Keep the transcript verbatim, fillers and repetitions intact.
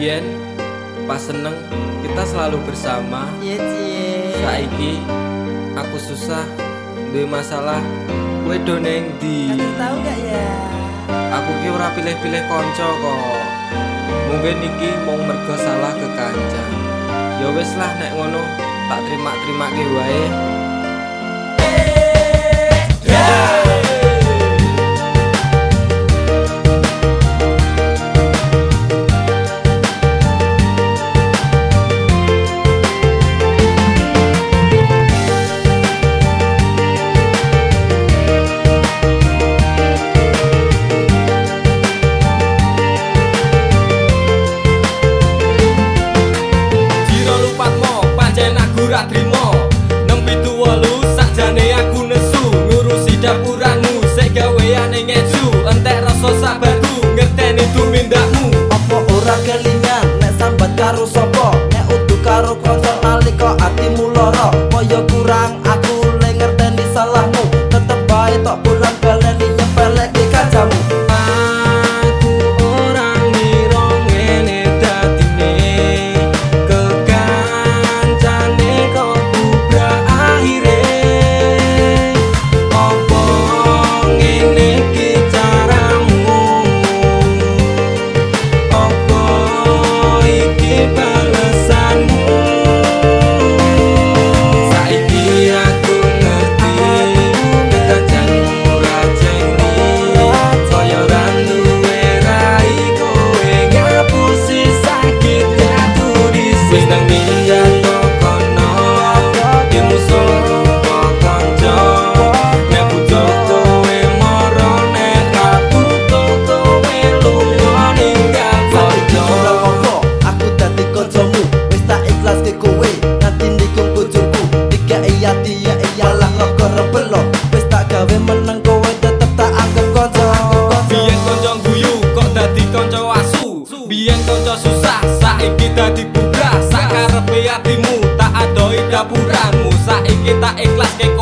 Biyen pas seneng kita selalu bersama. Cie cie. Saiki aku susah, duwe masalah, kowe do neng ndi? Kasih tahu gak ya? Aku ki ora pilih-pilih kanca kok. Mungkin iki mung mergo salah ke kanca. Ya wis lah nek ngono, tak terima-terimake wae. Trimo nempi tuwelu sakjane aku nesu ngurusi dapuranmu sik gaweane ngeju entek rasa sabarku ngerteni tumindakmu. Apa ora kelingan nek sambat karo sapa nek udu karo kanca nalika atimu lara kaya kurang aku le ngerteni salahmu tetep bae tok pulang baleni nyepeleke kancamu. Biyen kanca susah, saiki dadi bubrah. Sakarepe atimu tak adoi dapuranmu. Saiki tak ikhlas